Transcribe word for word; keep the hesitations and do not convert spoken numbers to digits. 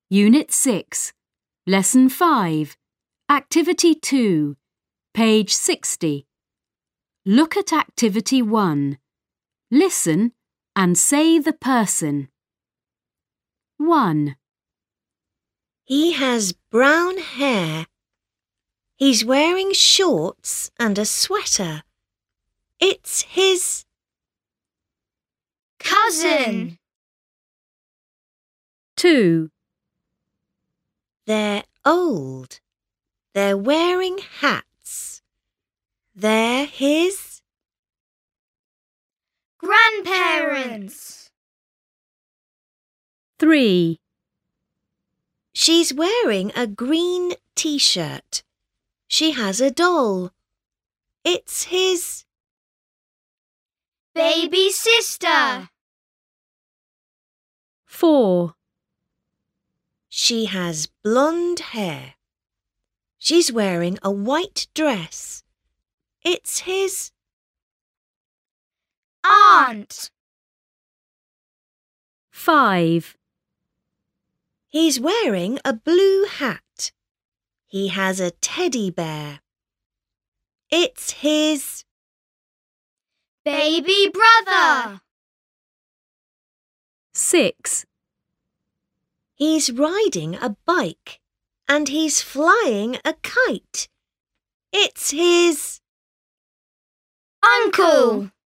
Unit six, Lesson five, Activity two, page sixty. Look at Activity one. Listen and say the person. one. He has brown hair. He's wearing shorts and a sweater. It's his cousin. two. They're old. They're wearing hats. They're his grandparents. three. She's wearing a green t-shirt. She has a doll. It's his baby sister. four. She has blonde hair. She's wearing a white dress. It's his aunt. five. He's wearing a blue hat. He has a teddy bear. It's his baby brother. six. He's riding a bike and he's flying a kite. It's his uncle.